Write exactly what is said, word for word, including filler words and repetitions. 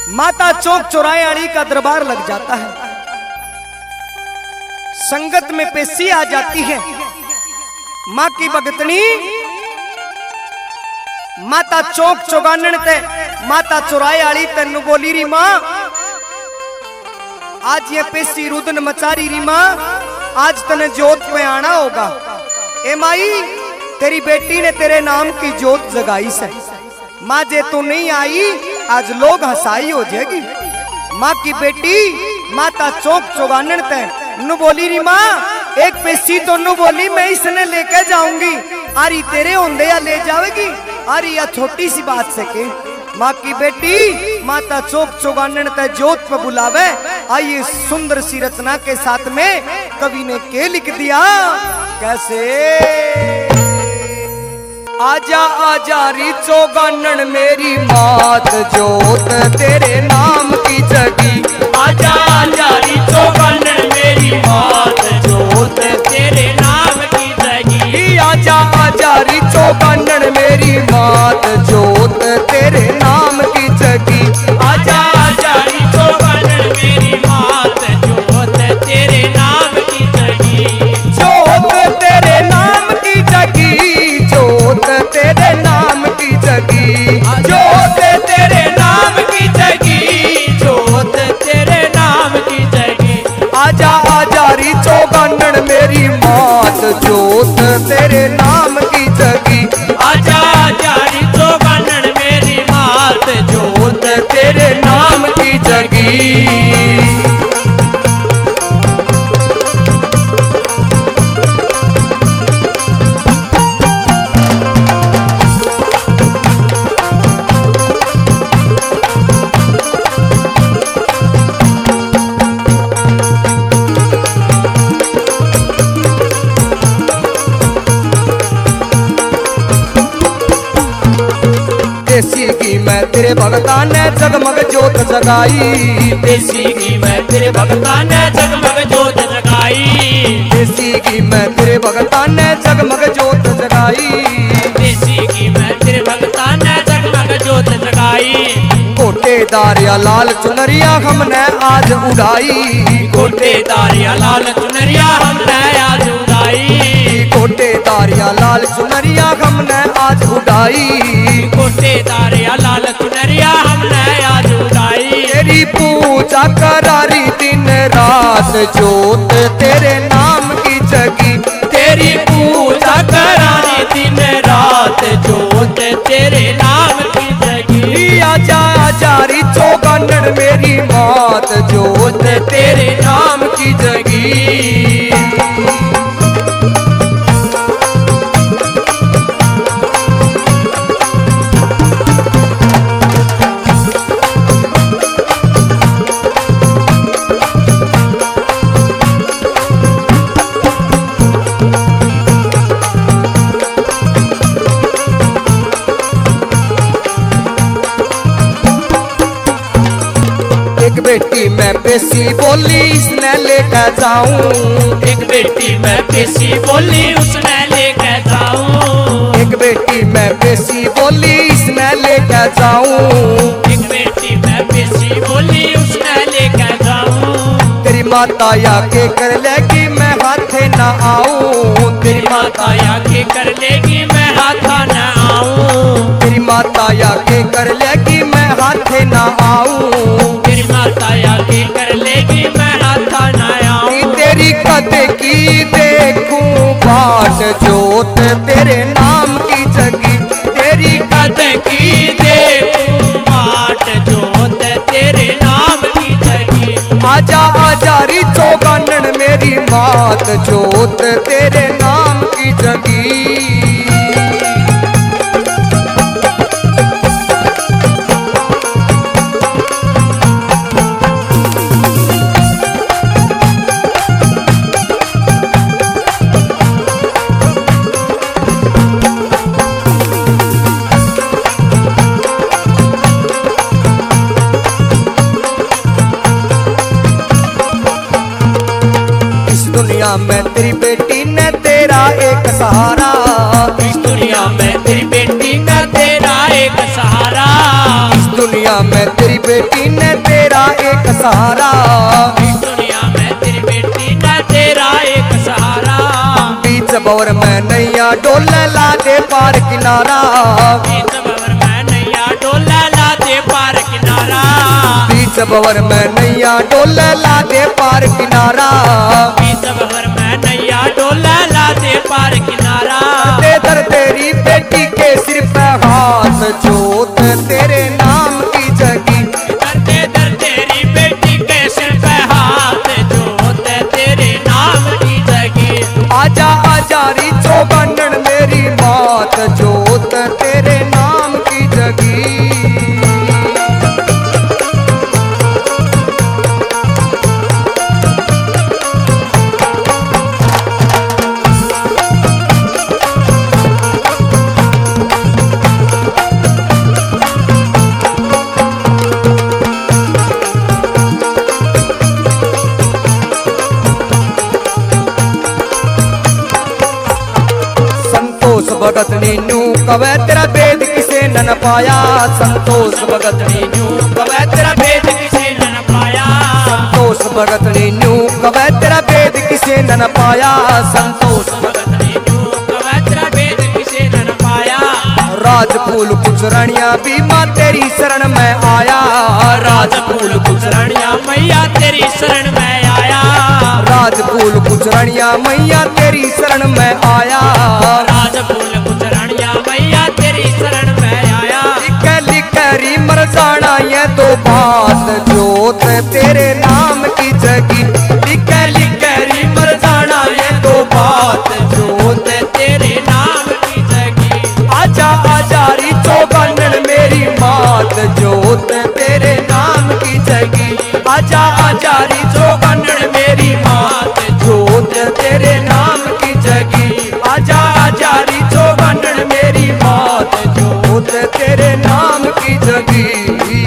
माता चौक चौराहे आड़ी का दरबार लग जाता है। संगत में पेशी आ जाती है। माँ की भगतनी माता चौक चौगानन ते माता चौराहे आड़ी तेन बोली री माँ, आज ये पेशी रुदन मचारी री माँ, आज तने जोत पे आना होगा। ए माई, तेरी बेटी ने तेरे नाम की जोत जगाई से। माँ जे तू नहीं आई आज लोग हंसाई हो जाएगी। माँ की बेटी माता चौक चौगानन ते नु बोली री माँ, एक पेशी तो नु बोली मैं इसने लेके जाऊंगी, आरी तेरे होंदे या ले जाएगी, आरी या छोटी सी बात से के। माँ की बेटी माता चौक चौगानन ते जोत पे बुलावे। आइए सुंदर सी रचना के साथ में कवि ने के लिख दिया, कैसे आजा आजा री चौगानन मेरी मात जोत तेरे नाम की जगी। आजा आजा री चौगानन मेरी मात जोत तेरे नाम की जगी। आजा आजा री चौगानन मेरी मात जोत तेरे नाम की जगी। आजा आजा री चौगानन मेरी मात जोत तेरे नाम की जगी। जोत तेरे नाम की जगी, जोत तेरे नाम की जगी, जोत तेरे नाम की जगी, जोत तेरे नाम की जगी। आजा आजा री चौगानन मेरी मात जोत तेरे नाम की जगी। आजा आजा री चौगानन मेरी मात जोत तेरे नाम की जगी। देसी की मैं तेरे भगता ने जगमग जोत जगाई। देसी की मैं तेरे भगता ने जगमग जोत जगाई। देसी की मैं तेरे भगता ने जगमग जोत जगाई। देसी की मैं तेरे भगता ने जगमग जोत जगाई। गोटेदार या लाल चुनरिया हमने आज उड़ाई। गोटेदार या लाल चुनरिया हमने आज उड़ाई। गोटेदार या लाल चुनरिया हमने आज उड़ाई। गोटेदार या लाल चुनरिया हमने आज उड़ाई। तेरी पूजा करारी दिन रात जोत तेरे नाम की जगी। तेरी पूजा करानी दिन रात जोत तेरे नाम की जगी। आजा आजा री चौगानन मेरी मात जोत तेरे नाम की जगी। एक बेटी मैं पेशी बोली इसने लेकर जाऊं। एक बेटी मैं पेशी बोली उसने लेकर जाऊं। एक बेटी मैं पेशी बोली इसने लेकर जाऊं। एक बेटी मैं पेशी बोली उसने लेकर जाऊं। तेरी माता या के कर लेगी मैं हाथे ना आऊं। तेरी माता या के कर लेगी मैं हाथा न आऊं। तेरी माता या के कर लेगी मैं हाथे ना आऊं। तेरी माता या के कर लेगी मैं हाथा न आऊं। तेरी कदे की देखूं बाट जोत तेरे नाम की जगी। तेरी कद की देखूं बाट जोत तेरे नाम की जगी। आजा आजा री चौगानन मेरी मात जोत तेरे नाम की जगी। दुनिया में तेरी बेटी ने तेरा एक सहारा। इस दुनिया में तेरी बेटी का तेरा एक सहारा। इस दुनिया दुनिया में तेरी बेटी ने तेरा एक सहारा, इस दुनिया में तेरी बेटी ने तेरा एक सहारा। बीच भंवर में नैया डोले ला दे पार किनारा, बीच भंवर में नैया डोला ला दे पार किनारा। बीच भंवर में नैया डोले ला दे पार किनारा, बीच भंवर में नैया डोला ला दे पार किनारा। दे दर तेरी बेटी के सिर पे हाथ, जोत तेरे नाम की जगी, दरते दर तेरी बेटी के सिर पे हाथ, जोत तेरे नाम की जगी। आजा आजा री चौबन्नन मेरी मात, जोत तेरे नाम की जगी। संतोष भगत नीनू कवे तेरा भेद किसे न पाया, संतोष भगत नीनू कवे तेरा भेद किसे न पाया, संतोष भगत नीनू कवे तेरा भेद किसे न पाया, संतोष भगत नीनू कवे तेरा भेद किसे न पाया। राजफूल गुजरानिया भी माँ तेरी शरण में आया, राजफूल गुजरानिया मैया तेरी शरण में आया, राजफूल गुजरानिया मैया तेरी शरण में आया, राजफूल गुजरानिया मैया तेरी शरण में आया। लिख लिखरी मर जाना ये तो बात, जोत तेरे नाम की जगी, लिख लिखरी मर जाना ये तो बात, जोत तेरे नाम की जगी। आजा आजा री चौबन्नन मेरी मात, जोत तेरे नाम की जगी, आजा आजा री चौबन्नन मेरी मात, जोत तेरे नाम की जगी, आजा आजा री चौबन्नन मेरी मात, जोत तेरे नाम की जगी।